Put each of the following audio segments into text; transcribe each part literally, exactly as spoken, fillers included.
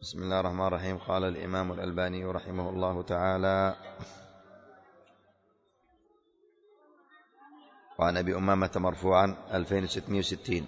بسم الله الرحمن الرحيم. قال الإمام الألباني رحمه الله تعالى: وعن أبي أمامة مرفوعا ألفين وستمائة وستين: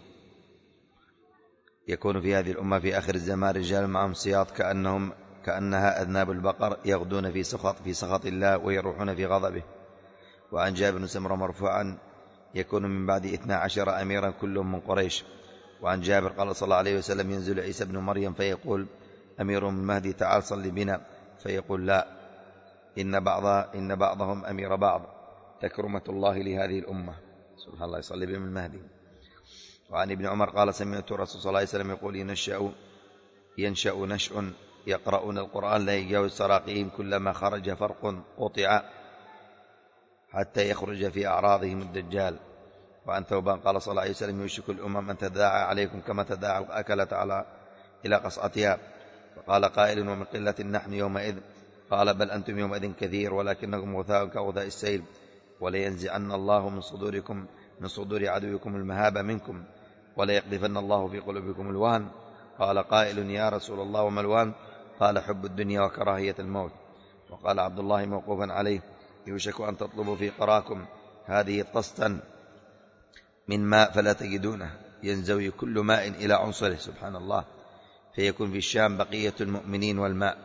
يكون في هذه الأمة في آخر الزمان رجال معهم سياط كأنهم كأنها أذناب البقر يغدون في سخط في سخط الله ويروحون في غضبه. وعن جابر بن سمرة مرفوعا: يكون من بعد اثنا عشر أميرا كلهم من قريش. وعن جابر قال صلى الله عليه وسلم: ينزل عيسى بن مريم فيقول: أمير من المهدي تعال صل بنا، فيقول: لا، إن بعض إن بعضهم أمير بعض، تكرمة الله لهذه الأمة. سبحان الله، يصلي بهم المهدي. وعن ابن عمر قال: سمعت الرسول صلى الله عليه وسلم يقول: ينشأ ينشأ نشأ يقرؤون القرآن لا يجاوز تراقيهم، كلما خرج فرق قطع حتى يخرج في أعراضهم الدجال. وعن ثوبان قال صلى الله عليه وسلم: يوشك الأمم أن تداعى عليكم كما تداعى الأكلة على إلى قصعتها. فقال قائل: ومن قلة نحن يومئذ؟ قال: بل أنتم يومئذ كثير، ولكنكم غثاء كغثاء السيل، ولينزعن الله من صدوركم من صدور عدوكم المهابة منكم، وليقذفن الله في قلوبكم الوهن. قال قائل: يا رسول الله وما الوهن؟ قال: حب الدنيا وكراهية الموت. وقال عبد الله موقوفا عليه: يوشك أن تطلبوا في قراكم هذه طستا من ماء فلا تجدونه، ينزوي كل ماء إلى عنصره. سبحان الله. فيكون في الشام بقية المؤمنين والماء.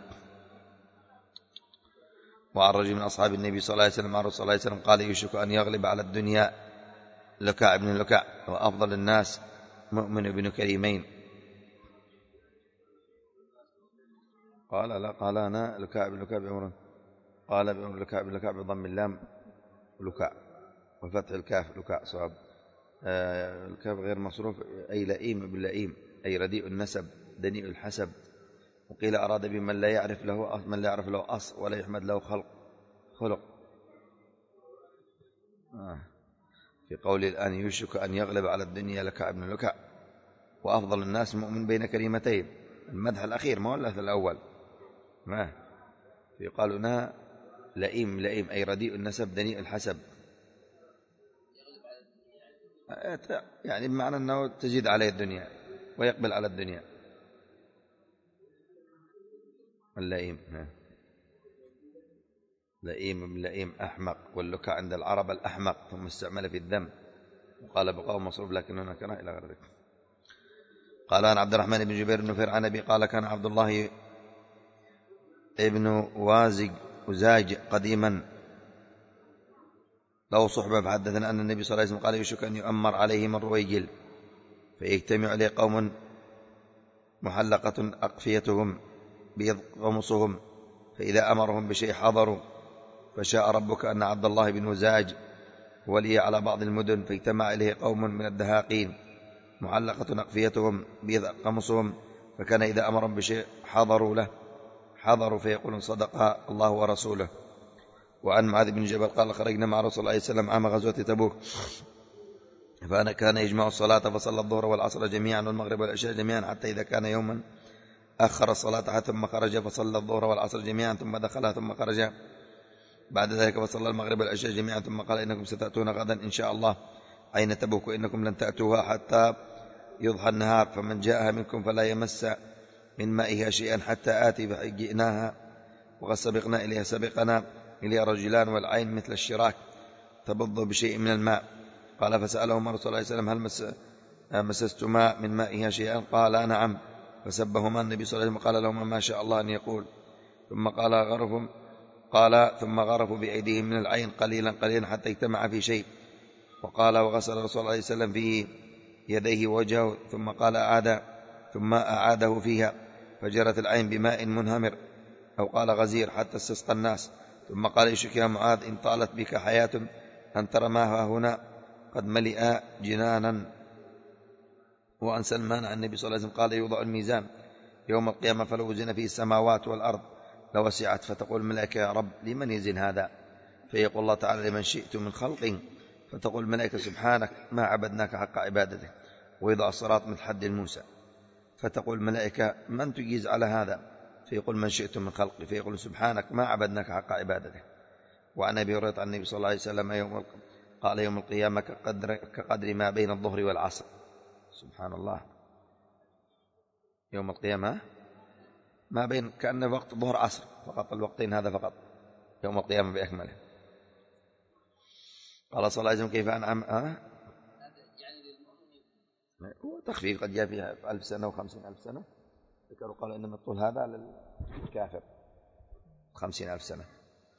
وعن رجل من أصحاب النبي صلى الله عليه وسلم عن رسول الله صلى الله عليه وسلم قال: يوشك أن يغلب على الدنيا لكع بن لكع، وأفضل الناس مؤمن بن كريمين. قال: لا، قال أنا لكع بن لكع بأمر، قال بأمر لكع بن لكع بضم اللام لكع وفتح الكاف لكع صواب. آه الكاف غير مصروف، أي لئيم باللئيم، أي رديء النسب دنيء الحسب. وقيل أراد بمن لا يعرف له من لا يعرف له أصل ولا يحمد له خلق خلق آه. في قول الآن: يوشك أن يغلب على الدنيا لكع بن لكع، وأفضل الناس مؤمن بين كريمتين. المدح الأخير ما هو الأول، ما يقال هنا لئيم لئيم، أي رديء النسب دنيء الحسب، يعني بمعنى أنه تزيد عليه الدنيا ويقبل على الدنيا. اللئيم لئيم لئيم أحمق، واللكع عند العرب الأحمق، ثم استعمل في الذم، وقال بقاء مصروف لكن هنا كان إلى غير ذلك. قال عن عبد الرحمن بن جبير بن نفير عن أبي قال: كان عبد الله ابن وازج وزاج قديما له صحبة، فحدثنا أن النبي صلى الله عليه وسلم قال: يوشك أن يؤمر عليه من رويجل، فيجتمع عليه قوم محلقة أقفيتهم بيض قمصهم، فإذا أمرهم بشيء حضروا. فشاء ربك أن عبد الله بن وزاج ولي على بعض المدن، فاجتمع إليه قوم من الدهاقين معلقة أقفيتهم بيض قمصهم، فكان إذا أمرهم بشيء حضروا له حضروا فيقولون: صدق الله ورسوله. وعن معاذ بن جبل قال: خرجنا مع رسول الله صلى الله عليه وسلم عام غزوة تبوك، فأنا كان يجمع الصلاة فصلى الظهر والعصر جميعا والمغرب والعشاء جميعا، حتى إذا كان يوما أخر الصلاة ثم خرج فصلى الظهر والعصر جميعا ثم دخلها ثم خرج بعد ذلك فصلى المغرب والعشاء جميعا، ثم قال: إنكم ستأتون غدا إن شاء الله عين تبوك، وإنكم لن تأتوها حتى يضحى النهار، فمن جاءها منكم فلا يمس من مائها شيئا حتى آتي، فجئناها وقد سبقنا إليها سبقنا إليها رجلان، والعين مثل الشراك تبض بشيء من الماء. قال: فسألهم رسول الله صلى الله عليه وسلم: هل مسستما من مائها شيئا؟ قال: نعم. فسبهما النبي صلى الله عليه وسلم، قال لهما: ما شاء الله أن يقول. ثم قال غرفهم قال ثم غرفوا بأيديهم من العين قليلا قليلا حتى اجتمع في شيء. وقال: وغسل رسول الله صلى الله عليه وسلم في يديه وجهه، ثم قال: أعاد ثم أعاده فيها، فجرت العين بماء منهمر، أو قال غزير، حتى استسقى الناس. ثم قال: يشك يا معاذ إن طالت بك حياة أن ترى ما هنا قد ملئ جنانا. وعن سلمان عن النبي صلى الله عليه وسلم قال: يوضع الميزان يوم القيامة فلو وزن فيه السماوات والأرض لوسعت، فتقول الملائكة: يا رب لمن يزن هذا؟ فيقول الله تعالى: لمن شئت من خلق. فتقول الملائكة: سبحانك ما عبدناك حق عبادتك. ويضع الصراط من حد موسى، فتقول الملائكة: من تجيز على هذا؟ فيقول: من شئت من خلقي. فيقول: سبحانك ما عبدناك حق عبادتك. وعن أبي هريرة عن النبي صلى الله عليه وسلم يوم قال: يوم القيامة كقدر, كقدر ما بين الظهر والعصر. سبحان الله. يوم القيامة ما بين كأنه وقت ظهر عصر فقط، الوقتين هذا فقط يوم القيامة بأكمله. قال صلى الله عليه وسلم كيف أنعم أه؟ هو تخفيف، قد جاء فيها ألف سنة وخمسين ألف سنة، ذكروا قالوا إنما الطول هذا للكافر خمسين ألف سنة.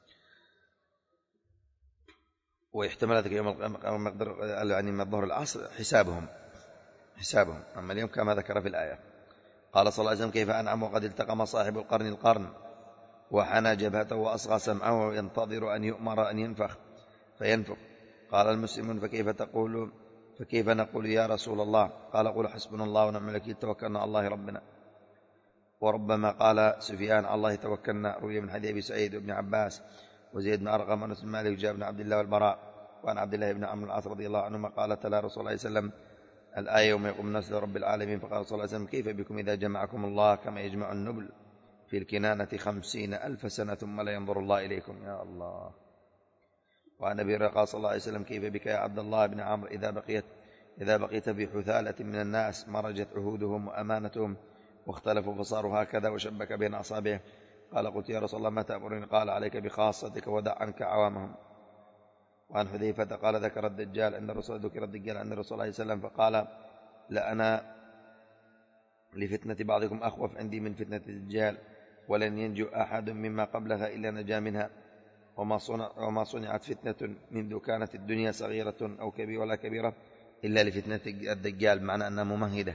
ويحتمل ذلك يوم مقدر يعني من ظهر العصر حسابهم حسابهم أما اليوم كما ذكر في الآية. قال صلى الله عليه وسلم كيف أنعم وقد التقم صاحب القرن القرن وحنى جبهته وأصغى سمعه وينتظر أن يؤمر أن ينفخ فينفخ. قال المسلمون فكيف تقول فكيف نقول يا رسول الله؟ قال قل حسبنا الله ونعم الوكيل توكلنا على الله ربنا. وربما قال سفيان على الله توكلنا، روي من حديث أبي سعيد وابن عباس وزيد بن أرقم وأنس بن مالك وجابر بن عبد الله والبراء وعن عبد الله بن عمرو العاص رضي الله عنهما قال تلا رسول الله صلى الله عليه وسلم الآية يوم يقوم الناس لرب العالمين، فقال صلى الله عليه وسلم كيف بكم إذا جمعكم الله كما يجمع النبل في الكنانة خمسين ألف سنة ثم لا ينظر الله إليكم. يا الله. وعن أبي هريرة قال صلى الله عليه وسلم كيف بك يا عبد الله بن عمرو إذا بقيت إذا بقيت في حثالة من الناس مرجت عهودهم وأمانتهم واختلفوا فصاروا هكذا وشبك بين أصابعه. قال قلت يا رسول الله ما تأمرني؟ قال عليك بخاصتك ودع عنك عوامهم. وعن حذيفة قال ذكر الدجال أن الرسول ذكر الدجال أن الرسول صلى الله عليه وسلم فقال لأنا لفتنة بعضكم أخوف عندي من فتنة الدجال ولن ينجو أحد مما قبلها إلا نجا منها. وما, صنع وما صنعت فتنة منذ كانت الدنيا صغيرة أو كبيرة ولا كبيرة إلا لفتنة الدجال، معنى أنها ممهدة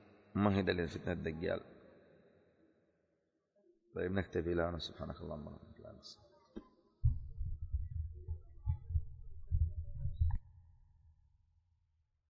ممهدة لفتنة الدجال. طيب نكتفي لنا. سبحانك اللهم.